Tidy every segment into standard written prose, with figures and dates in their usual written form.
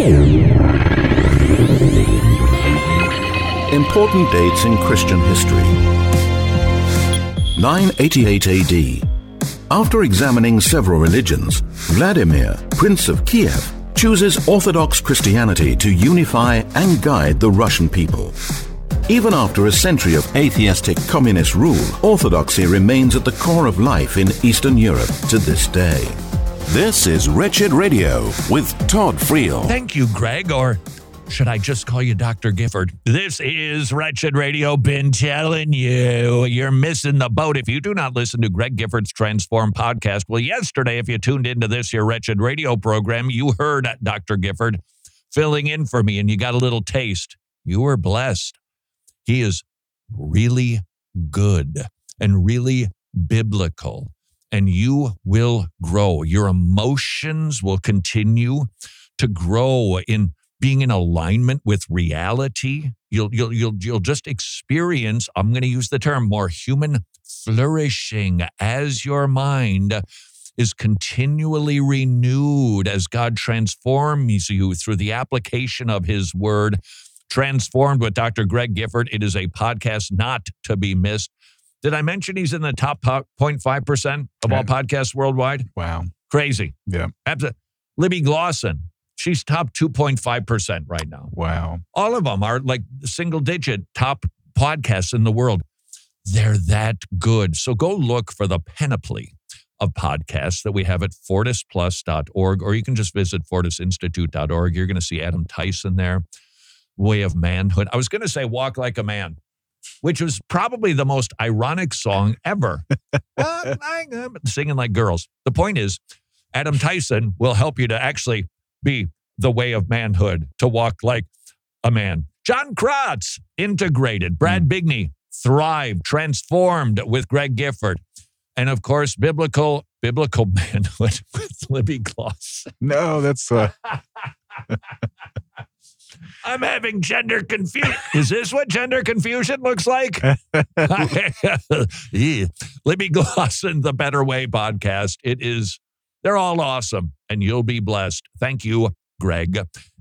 Important dates in Christian history. 988 AD. After examining several religions, Vladimir, Prince of Kiev, chooses Orthodox Christianity to unify and guide the Russian people. Even after a century of atheistic communist rule, Orthodoxy remains at the core of life in Eastern Europe to this day. This is Wretched Radio with Todd Friel. Thank you, Greg, or should I just call you Dr. Gifford? This is Wretched Radio. Been telling you, you're missing the boat if you do not listen to Greg Gifford's Transform podcast. Well, yesterday, if you tuned into this here Wretched Radio program, you heard Dr. Gifford filling in for me, and you got a little taste. You were blessed. He is really good and really biblical, and you will grow. Your emotions will continue to grow in being in alignment with reality. You'll just experience, I'm going to use the term, more human flourishing as your mind is continually renewed as God transforms you through the application of his word. Transformed with Dr. Greg Gifford. It is a podcast not to be missed. Did I mention he's in the top 0.5% of all podcasts worldwide? Wow. Crazy. Yeah. Absolutely. Libby Glosson, she's top 2.5% right now. Wow. All of them are like single-digit top podcasts in the world. They're that good. So go look for the panoply of podcasts that we have at fortisplus.org, or you can just visit fortisinstitute.org. You're going to see Adam Tyson there. Way of Manhood. I was going to say Walk Like a Man, which was probably the most ironic song ever. Singing like girls. The point is, Adam Tyson will help you to actually be the way of manhood, to walk like a man. John Kratz, Integrated. Brad Bigney, Thrive, Transformed with Greg Gifford. And of course, Biblical Manhood with Libby Gloss. No, that's... I'm having gender confusion. Is this what gender confusion looks like? Libby Glosson, The Better Way podcast. They're all awesome, and you'll be blessed. Thank you, Greg.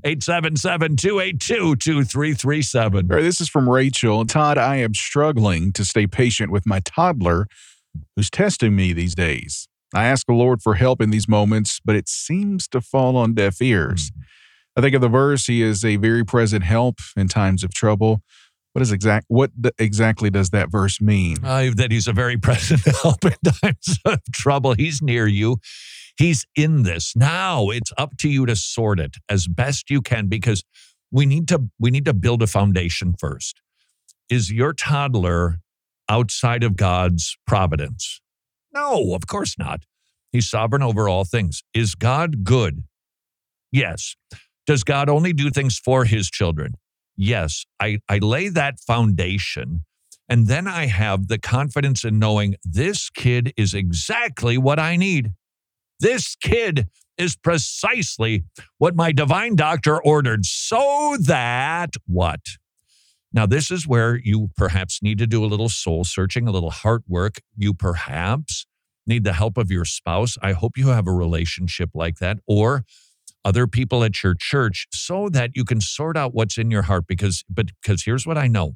877-282-2337. All right, this is from Rachel. Todd, I am struggling to stay patient with my toddler who's testing me these days. I ask the Lord for help in these moments, but it seems to fall on deaf ears. I think of the verse, he is a very present help in times of trouble. What exactly does that verse mean? That he's a very present help in times of trouble. He's near you. He's in this. Now it's up to you to sort it as best you can, because we need to build a foundation first. Is your toddler outside of God's providence? No, of course not. He's sovereign over all things. Is God good? Yes. Does God only do things for his children? Yes. I lay that foundation, and then I have the confidence in knowing this kid is exactly what I need. This kid is precisely what my divine doctor ordered, so that what? Now, this is where you perhaps need to do a little soul searching, a little heart work. You perhaps need the help of your spouse. I hope you have a relationship like that, or other people at your church, so that you can sort out what's in your heart. Because here's what I know.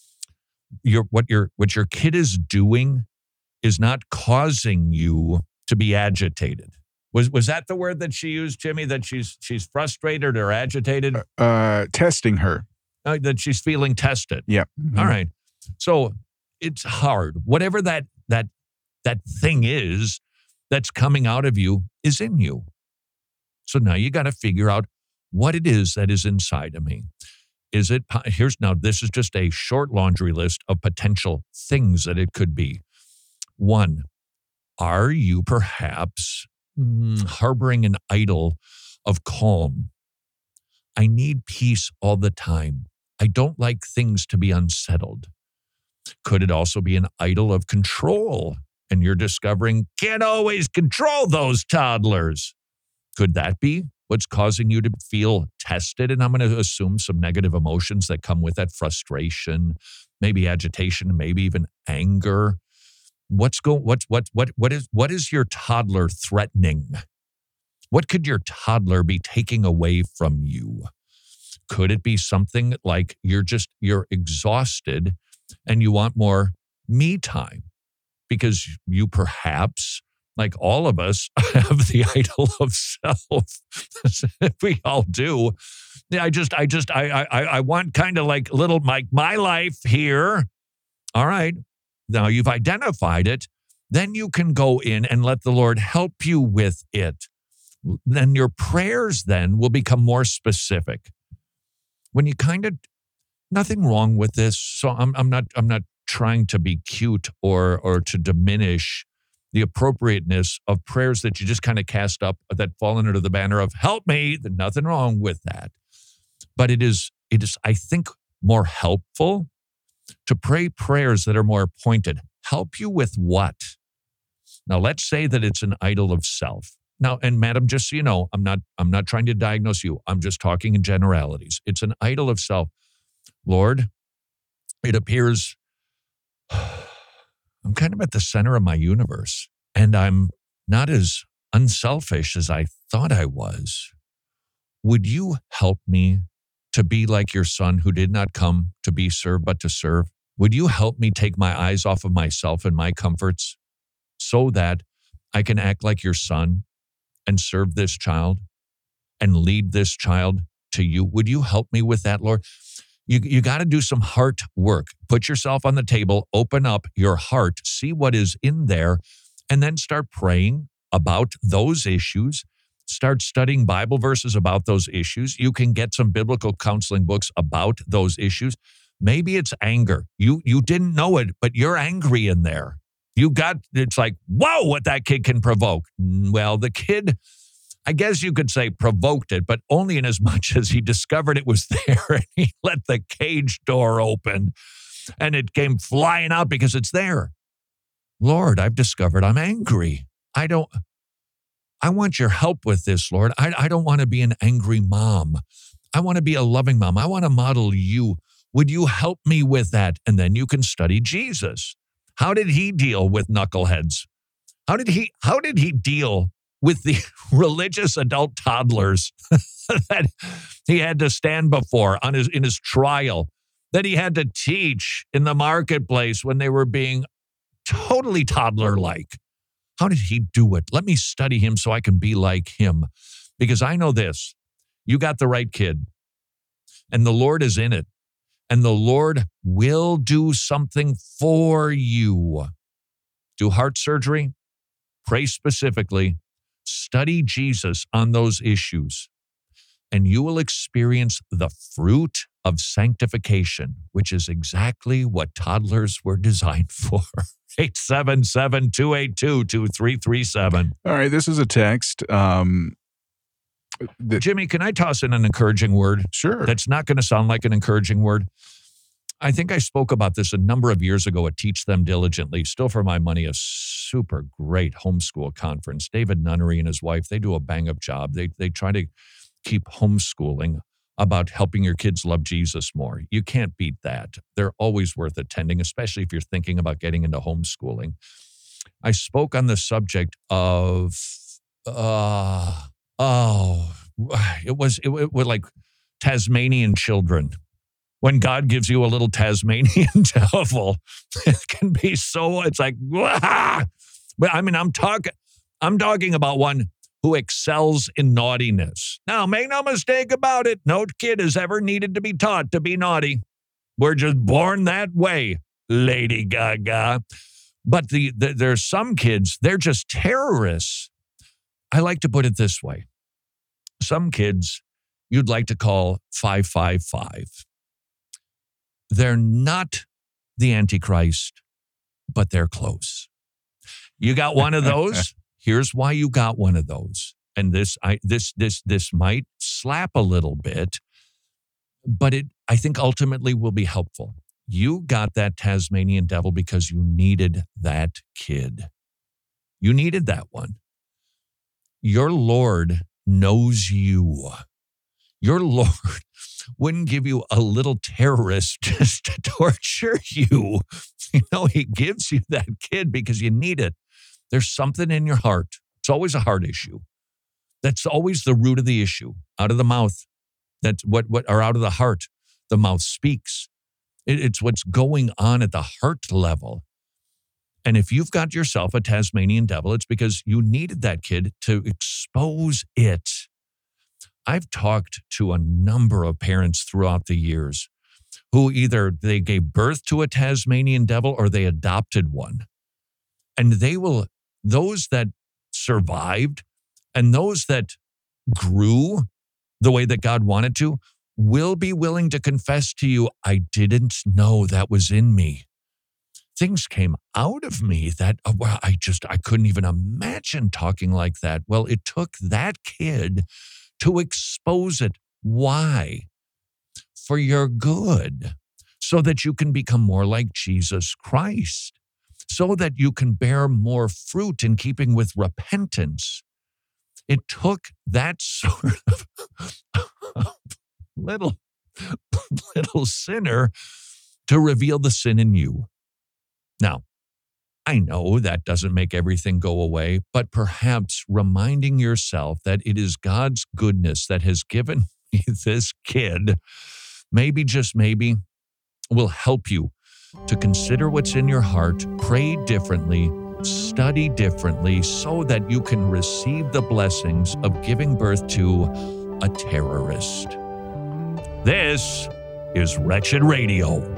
What your kid is doing is not causing you to be agitated. Was that the word that she used, Jimmy, that she's frustrated or agitated? Testing her. That she's feeling tested. Yeah. Mm-hmm. All right. So it's hard. Whatever that thing is that's coming out of you is in you. So now you got to figure out what it is that is inside of me. This is just a short laundry list of potential things that it could be. 1, are you perhaps harboring an idol of calm? I need peace all the time. I don't like things to be unsettled. Could it also be an idol of control? And you're discovering, can't always control those toddlers. Could that be what's causing you to feel tested? And I'm going to assume some negative emotions that come with that: frustration, maybe agitation, maybe even anger. What is your toddler threatening? What could your toddler be taking away from you? Could it be something like you're exhausted and you want more me time because you perhaps, like all of us, have the idol of self. We all do. Yeah, I want kind of like little my life here. All right. Now you've identified it. Then you can go in and let the Lord help you with it. Then your prayers then will become more specific. When you nothing wrong with this. So I'm not trying to be cute or to diminish the appropriateness of prayers that you just kind of cast up that fall under the banner of help me. There's nothing wrong with that. But it is, I think, more helpful to pray prayers that are more pointed. Help you with what? Now, let's say that it's an idol of self. Now, and madam, just so you know, I'm not trying to diagnose you. I'm just talking in generalities. It's an idol of self. Lord, it appears I'm kind of at the center of my universe, and I'm not as unselfish as I thought I was. Would you help me to be like your son who did not come to be served, but to serve? Would you help me take my eyes off of myself and my comforts so that I can act like your son and serve this child and lead this child to you? Would you help me with that, Lord? You got to do some heart work. Put yourself on the table, open up your heart, see what is in there, and then start praying about those issues. Start studying Bible verses about those issues. You can get some biblical counseling books about those issues. Maybe it's anger. You didn't know it, but you're angry in there. It's like, whoa, what that kid can provoke. Well, the kid, I guess you could say, provoked it, but only in as much as he discovered it was there and he let the cage door open and it came flying out because it's there. Lord, I've discovered I'm angry. I want your help with this, Lord. I don't want to be an angry mom. I want to be a loving mom. I want to model you. Would you help me with that? And then you can study Jesus. How did he deal with knuckleheads? How did he deal with the religious adult toddlers that he had to stand before in his trial, that he had to teach in the marketplace when they were being totally toddler-like? How did he do it? Let me study him so I can be like him. Because I know this, you got the right kid, and the Lord is in it, and the Lord will do something for you. Do heart surgery, pray specifically, study Jesus on those issues, and you will experience the fruit of sanctification, which is exactly what toddlers were designed for. 877-282-2337. All right, this is a text. Jimmy, can I toss in an encouraging word? Sure. That's not going to sound like an encouraging word. I think I spoke about this a number of years ago at Teach Them Diligently, Still for My Money, a super great homeschool conference. David Nunnery and his wife, they do a bang-up job. They try to keep homeschooling about helping your kids love Jesus more. You can't beat that. They're always worth attending, especially if you're thinking about getting into homeschooling. I spoke on the subject of, it was like Tasmanian children. When God gives you a little Tasmanian devil, it can be so, it's like, wah! But I mean, I'm talking about one who excels in naughtiness. Now, make no mistake about it. No kid has ever needed to be taught to be naughty. We're just born that way, Lady Gaga. But there's some kids, they're just terrorists. I like to put it this way. Some kids you'd like to call 555. They're not the Antichrist, but they're close. You got one of those? Here's why you got one of those. And this might slap a little bit, but I think ultimately will be helpful. You got that Tasmanian devil because you needed that kid. You needed that one. Your Lord knows you. Your Lord wouldn't give you a little terrorist just to torture you. You know, he gives you that kid because you need it. There's something in your heart. It's always a heart issue That's always the root of the issue. Out of the mouth, that's or out of the heart, the mouth speaks. It's what's going on at the heart level. And if you've got yourself a Tasmanian devil, it's because you needed that kid to expose it. I've talked to a number of parents throughout the years who either they gave birth to a Tasmanian devil or they adopted one. And those that survived and those that grew the way that God wanted to will be willing to confess to you, I didn't know that was in me. Things came out of me that I couldn't even imagine talking like that. Well, it took that kid to expose it. Why? For your good, so that you can become more like Jesus Christ, so that you can bear more fruit in keeping with repentance. It took that sort of little sinner to reveal the sin in you. Now, I know that doesn't make everything go away, but perhaps reminding yourself that it is God's goodness that has given me this kid, maybe, just maybe, will help you to consider what's in your heart, pray differently, study differently, so that you can receive the blessings of giving birth to a terrorist. This is Wretched Radio.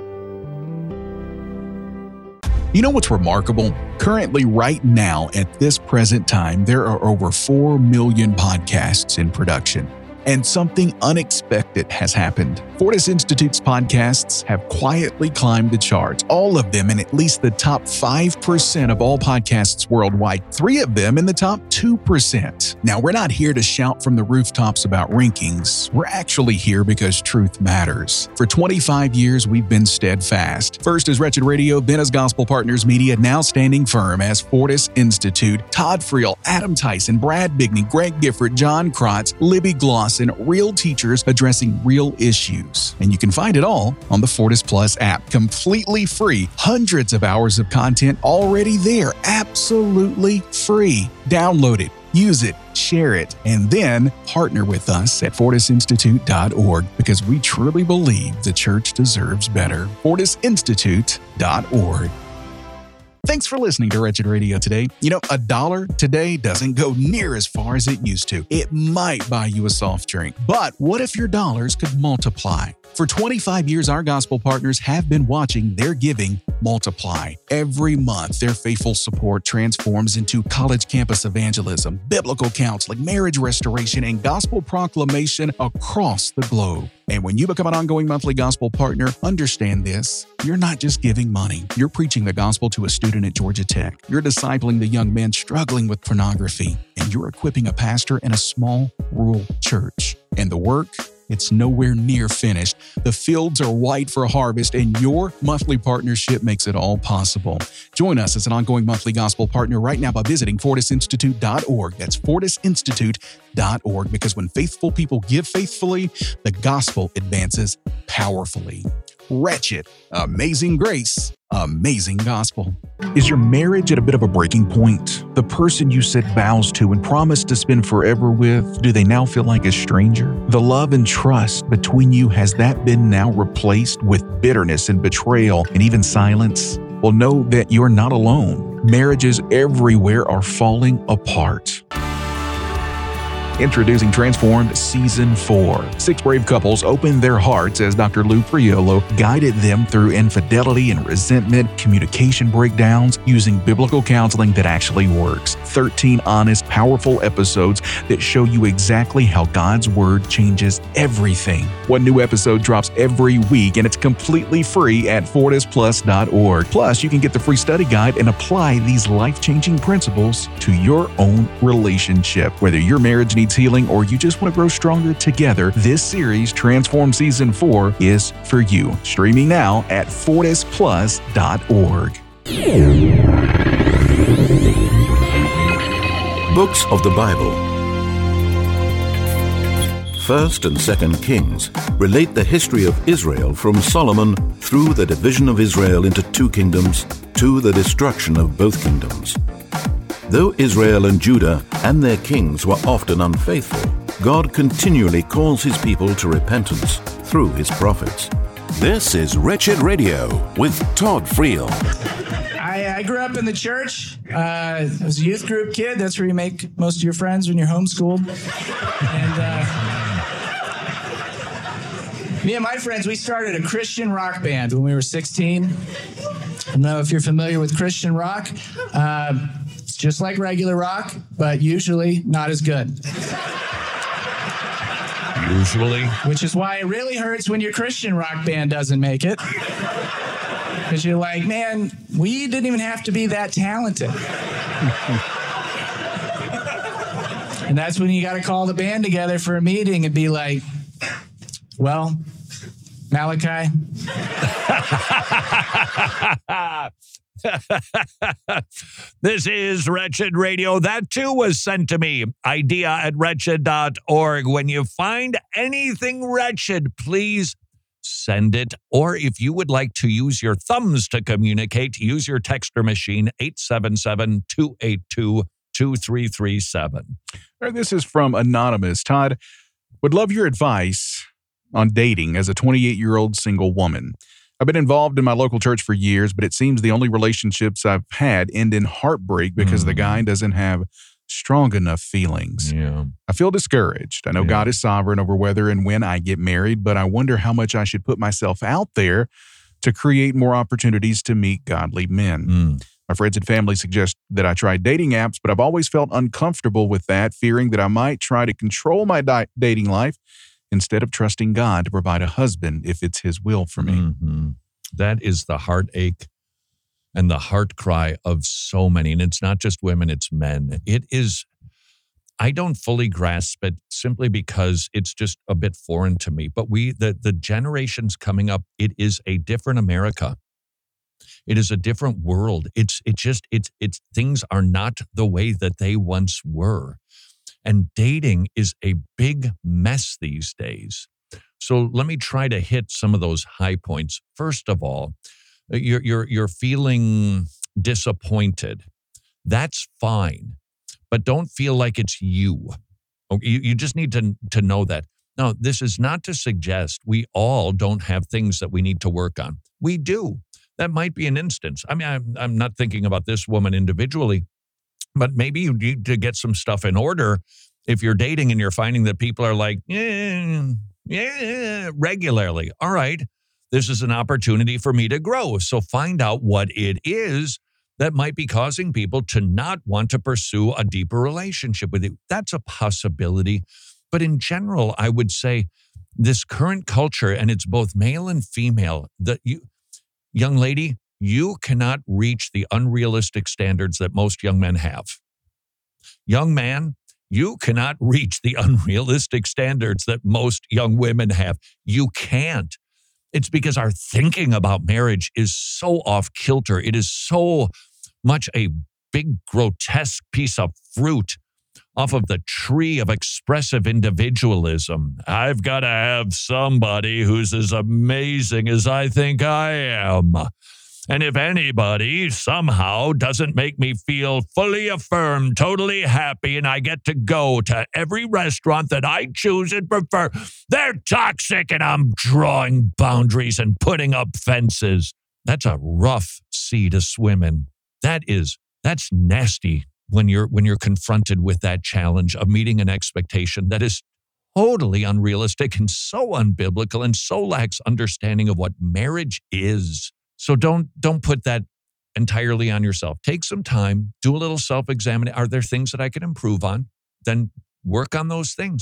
You know what's remarkable? Currently, right now, at this present time, there are over 4 million podcasts in production. And something unexpected has happened. Fortis Institute's podcasts have quietly climbed the charts, all of them in at least the top 5% of all podcasts worldwide, 3 of them in the top 2%. Now, we're not here to shout from the rooftops about rankings. We're actually here because truth matters. For 25 years, we've been steadfast. First as Wretched Radio, then as Gospel Partners Media, now standing firm as Fortis Institute. Todd Friel, Adam Tyson, Brad Bigney, Greg Gifford, John Krotz, Libby Gloss, and real teachers addressing real issues. And you can find it all on the Fortis Plus app, completely free. Hundreds of hours of content already there, absolutely free. Download it, use it, share it, and then partner with us at fortisinstitute.org, because we truly believe the church deserves better. fortisinstitute.org. Thanks for listening to Wretched Radio today. You know, $1 today doesn't go near as far as it used to. It might buy you a soft drink, but what if your dollars could multiply? For 25 years, our gospel partners have been watching their giving multiply. Every month, their faithful support transforms into college campus evangelism, biblical counseling, marriage restoration, and gospel proclamation across the globe. And when you become an ongoing monthly gospel partner, understand this. You're not just giving money. You're preaching the gospel to a student at Georgia Tech. You're discipling the young men struggling with pornography. And you're equipping a pastor in a small rural church. And the work, it's nowhere near finished. The fields are white for harvest, and your monthly partnership makes it all possible. Join us as an ongoing monthly gospel partner right now by visiting fortisinstitute.org. That's fortisinstitute.org, because when faithful people give faithfully, the gospel advances powerfully. Wretched, amazing grace, amazing gospel. Is your marriage at a bit of a breaking point? The person you said vows to and promised to spend forever with, do they now feel like a stranger? The love and trust between you, has that been now replaced with bitterness and betrayal and even silence? Well, know that you're not alone. Marriages everywhere are falling apart. Introducing Transformed Season 4. 6 brave couples opened their hearts as Dr. Lou Priolo guided them through infidelity and resentment, communication breakdowns, using biblical counseling that actually works. 13 honest, powerful episodes that show you exactly how God's Word changes everything. One new episode drops every week, and it's completely free at fortisplus.org. Plus, you can get the free study guide and apply these life-changing principles to your own relationship. Whether your marriage needs healing or you just want to grow stronger together, this series, Transform Season 4, is for you. Streaming now at fortisplus.org. Books of the Bible. 1st and 2nd Kings relate the history of Israel from Solomon through the division of Israel into 2 kingdoms to the destruction of both kingdoms. Though Israel and Judah and their kings were often unfaithful, God continually calls his people to repentance through his prophets. This is Wretched Radio with Todd Friel. I grew up in the church. I was a youth group kid. That's where you make most of your friends when you're homeschooled. And me and my friends, we started a Christian rock band when we were 16. I don't know if you're familiar with Christian rock. It's just like regular rock, but usually not as good. Usually. Which is why it really hurts when your Christian rock band doesn't make it. Because you're like, man, we didn't even have to be that talented. And that's when you got to call the band together for a meeting and be like, well, Malachi. This is Wretched Radio. That too was sent to me. idea@wretched.org. When you find anything wretched, please send it. Or if you would like to use your thumbs to communicate, use your texter machine, 877-282-2337. This is from Anonymous. Todd, would love your advice on dating as a 28-year-old single woman. I've been involved in my local church for years, but it seems the only relationships I've had end in heartbreak because the guy doesn't have strong enough feelings. Yeah. I feel discouraged. I know God is sovereign over whether and when I get married, but I wonder how much I should put myself out there to create more opportunities to meet godly men. My friends and family suggest that I try dating apps, but I've always felt uncomfortable with that, fearing that I might try to control my dating life instead of trusting God to provide a husband if it's his will for me. Mm-hmm. That is the heartache and the heart cry of so many. And it's not just women, it's men. It is, I don't fully grasp it simply because it's just a bit foreign to me. But the generations coming up, it is a different America. It is a different world. It's things are not the way that they once were. And dating is a big mess these days. So let me try to hit some of those high points. First of all, you're feeling disappointed. That's fine, but don't feel like it's you. You just need to know that. Now, this is not to suggest we all don't have things that we need to work on. We do. That might be an instance. I mean, I'm not thinking about this woman individually, but maybe you need to get some stuff in order if you're dating and you're finding that people are like, regularly. All right, this is an opportunity for me to grow. So find out what it is that might be causing people to not want to pursue a deeper relationship with you. That's a possibility. But in general, I would say this current culture, and it's both male and female, that young lady, you cannot reach the unrealistic standards that most young men have. Young man, you cannot reach the unrealistic standards that most young women have. You can't. It's because our thinking about marriage is so off kilter. It is so much a big, grotesque piece of fruit off of the tree of expressive individualism. I've got to have somebody who's as amazing as I think I am. And if anybody somehow doesn't make me feel fully affirmed, totally happy, and I get to go to every restaurant that I choose and prefer, they're toxic and I'm drawing boundaries and putting up fences. That's a rough sea to swim in. That's nasty when you're confronted with that challenge of meeting an expectation that is totally unrealistic and so unbiblical and so lacks understanding of what marriage is. So don't put that entirely on yourself. Take some time, do a little self-examining. Are there things that I can improve on? Then work on those things.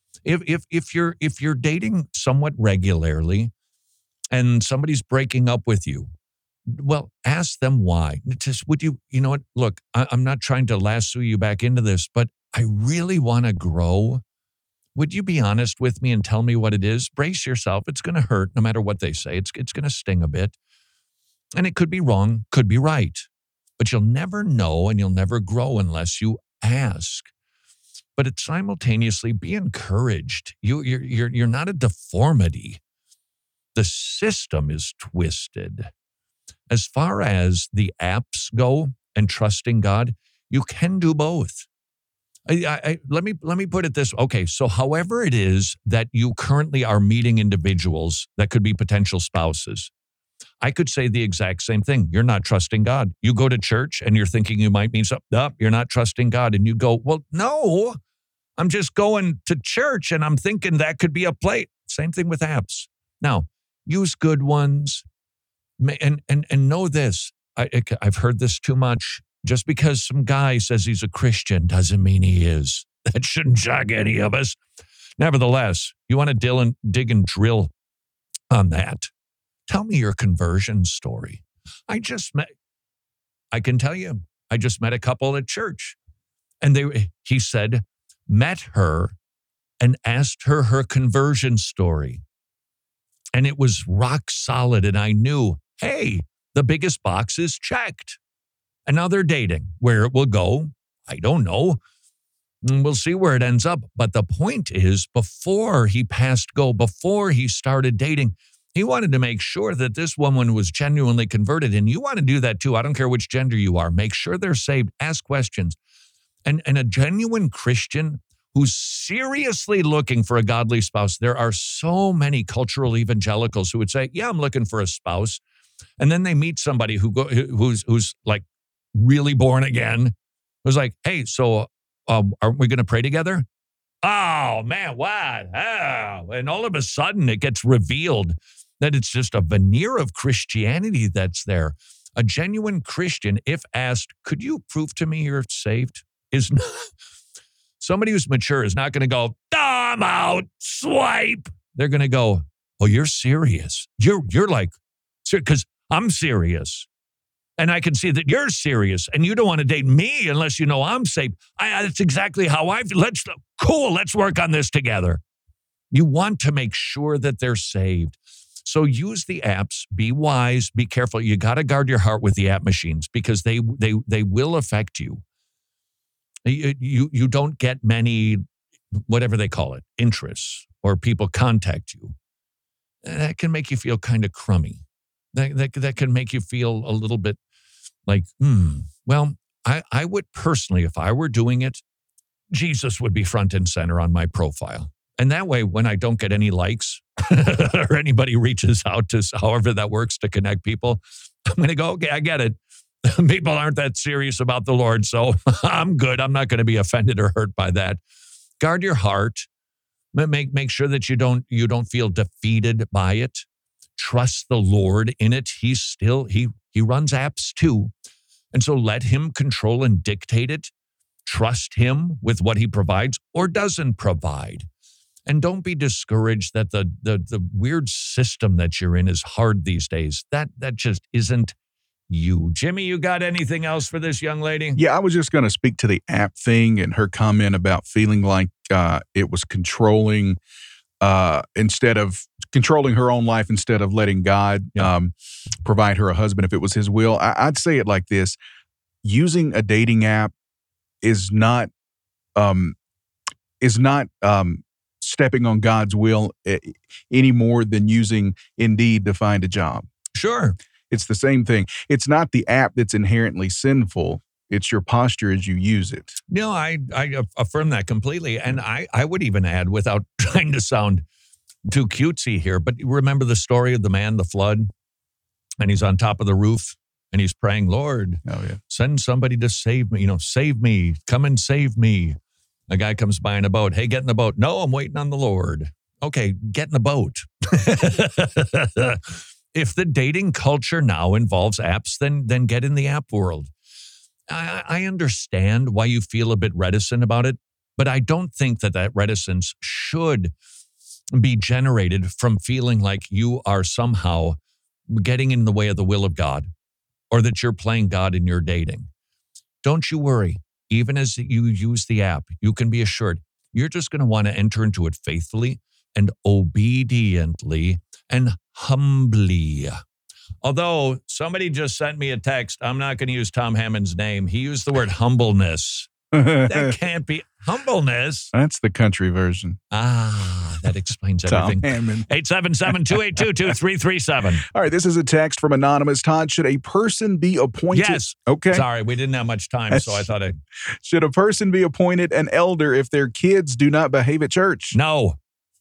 If you're dating somewhat regularly and somebody's breaking up with you, well, ask them why. Just you know what? Look, I'm not trying to lasso you back into this, but I really want to grow. Would you be honest with me and tell me what it is? Brace yourself. It's going to hurt no matter what they say. It's going to sting a bit. And it could be wrong, could be right. But you'll never know and you'll never grow unless you ask. But it's simultaneously be encouraged. You're not a deformity. The system is twisted. As far as the apps go and trusting God, You can do both. Let me put it this. Okay, so however it is that you currently are meeting individuals that could be potential spouses, I could say the exact same thing. You're not trusting God. You go to church and you're thinking you might meet something up. You're not trusting God. And you go, well, no, I'm just going to church and I'm thinking that could be a plate. Same thing with apps. Now, use good ones and know this. I've heard this too much. Just because some guy says he's a Christian doesn't mean he is. That shouldn't shock any of us. Nevertheless, you want to dig and drill on that. Tell me your conversion story. I can tell you, I just met a couple at church. And he said, met her and asked her conversion story. And it was rock solid. And I knew, hey, the biggest box is checked. And now they're dating. Where it will go, I don't know. We'll see where it ends up. But the point is, before he passed go, before he started dating, he wanted to make sure that this woman was genuinely converted. And you want to do that too. I don't care which gender you are. Make sure they're saved. Ask questions. And a genuine Christian who's seriously looking for a godly spouse. There are so many cultural evangelicals who would say, yeah, I'm looking for a spouse. And then they meet somebody who's like really born again. Who's like, hey, so aren't we going to pray together? Oh, man, what? Oh. And all of a sudden it gets revealed that it's just a veneer of Christianity that's there. A genuine Christian, if asked, could you prove to me you're saved? Is not, somebody who's mature is not going to go, I'm out, swipe. They're going to go, oh, you're serious. You're like, because I'm serious. And I can see that you're serious and you don't want to date me unless you know I'm saved. That's exactly how I feel. Let's work on this together. You want to make sure that they're saved. So use the apps, be wise, be careful. You got to guard your heart with the app machines because they will affect you. You don't get many, whatever they call it, interests or people contact you. That can make you feel kind of crummy. That can make you feel a little bit like, well, I would personally, if I were doing it, Jesus would be front and center on my profile. And that way, when I don't get any likes or anybody reaches out to however that works to connect people, I'm going to go, okay, I get it. People aren't that serious about the Lord, so I'm good. I'm not going to be offended or hurt by that. Guard your heart. Make sure that you don't feel defeated by it. Trust the Lord in it. He runs apps too. And so let him control and dictate it. Trust him with what he provides or doesn't provide. And don't be discouraged that the weird system that you're in is hard these days. That just isn't you. Jimmy, you got anything else for this young lady? Yeah, I was just going to speak to the app thing and her comment about feeling like it was controlling instead of controlling her own life instead of letting God provide her a husband if it was his will. I'd say it like this. Using a dating app is not stepping on God's will any more than using Indeed to find a job. Sure. It's the same thing. It's not the app that's inherently sinful. It's your posture as you use it. No, I affirm that completely. And I would even add, without trying to sound too cutesy here, but remember the story of the man, the flood, and he's on top of the roof and he's praying, Lord, send somebody to save me, save me, come and save me. A guy comes by in a boat. Hey, get in the boat. No, I'm waiting on the Lord. Okay, get in the boat. If the dating culture now involves apps, then get in the app world. I understand why you feel a bit reticent about it, but I don't think that reticence should be generated from feeling like you are somehow getting in the way of the will of God or that you're playing God in your dating. Don't you worry. Even as you use the app, you can be assured you're just going to want to enter into it faithfully and obediently and humbly. Although somebody just sent me a text, I'm not going to use Tom Hammond's name. He used the word humbleness. That can't be humbleness. That's the country version. That explains Tom everything. Hammond. 877-282-2337. All right, this is a text from Anonymous. Todd, should a person be appointed? Yes. Okay. Sorry, we didn't have much time, so I thought Should a person be appointed an elder if their kids do not behave at church? No.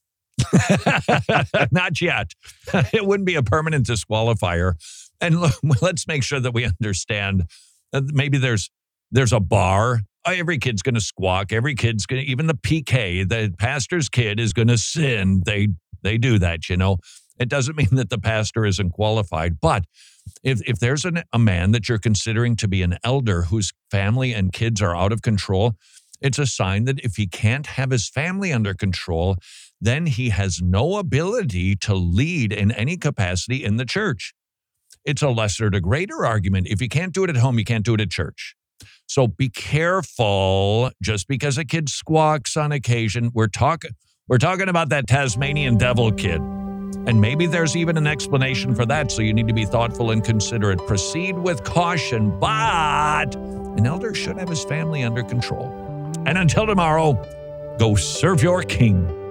Not yet. It wouldn't be a permanent disqualifier. And look, let's make sure that we understand that maybe there's a bar. Every kid's going to squawk. Every kid's going to, even the PK, the pastor's kid is going to sin. They do that, you know. It doesn't mean that the pastor isn't qualified. But if there's a man that you're considering to be an elder whose family and kids are out of control, it's a sign that if he can't have his family under control, then he has no ability to lead in any capacity in the church. It's a lesser to greater argument. If you can't do it at home, you can't do it at church. So be careful. Just because a kid squawks on occasion, we're talking about that Tasmanian devil kid. And maybe there's even an explanation for that. So you need to be thoughtful and considerate. Proceed with caution, but an elder should have his family under control. And until tomorrow, go serve your king.